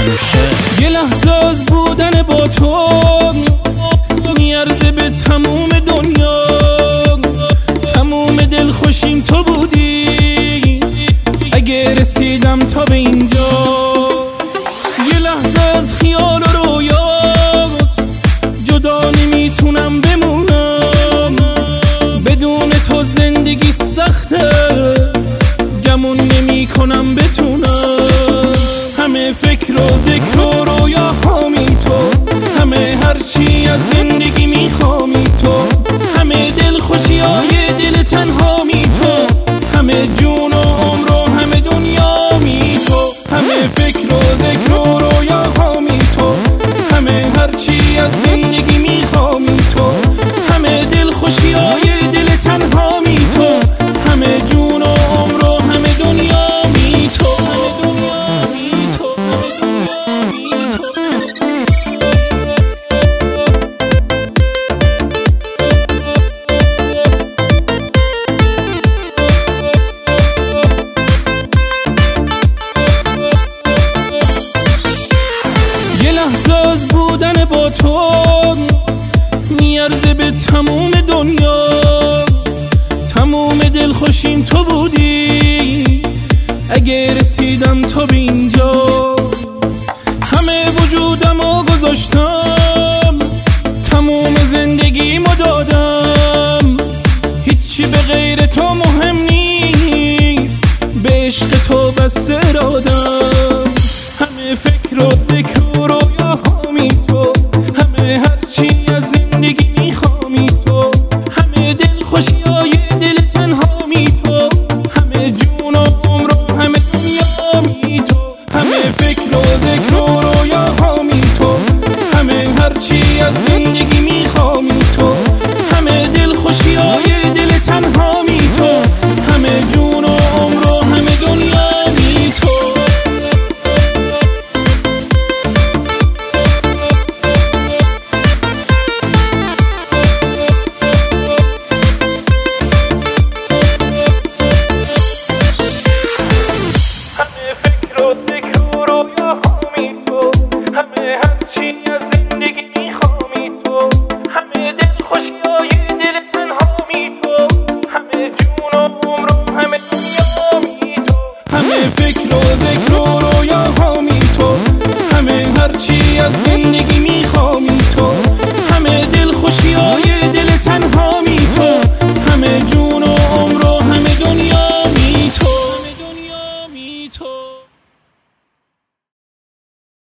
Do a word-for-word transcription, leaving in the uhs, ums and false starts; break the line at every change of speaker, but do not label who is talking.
یه لحظه از بودن با تو میارزه به تموم دنیا، تموم دل خوشیم تو بودی اگه رسیدم تا به اینجا. یه لحظه از خیال و رویات جدا نمیتونم بمونم، بدون تو زندگی سخته گمون نمی کنم بتونم. همه فکر و ذکر و رویا هامی تو، همه هرچی از زندگی میخوامی تو، همه دل خوشی های دل تنها می تو، همه جون و عمر و همه دنیا می تو. همه فکر و ذکر و رویا هامی تو، همه هرچی از زندگی میخوامی تو، همه دل خوشی های دل تنها می تو، همه جون و عمر و همه دنیا می تو. از بودن با تو میارزه به تموم دنیا، تموم دل خوشیم تو بودی اگه رسیدم تا به اینجا. همه وجودمو گذاشتم، تموم زندگیمو دادم، هیچی به غیر تو مهم نیست، به عشق تو بس ارادم. همه فکر و ذکر و رویا هامی تو، همه هرچی از زندگی میخوامی تو، همه دل خوشی های دل تنها می تو، همه جون و عمر و همه دنیا می تو. همه فکر و ذکر و رویا هامی تو، همه هرچی از زندگی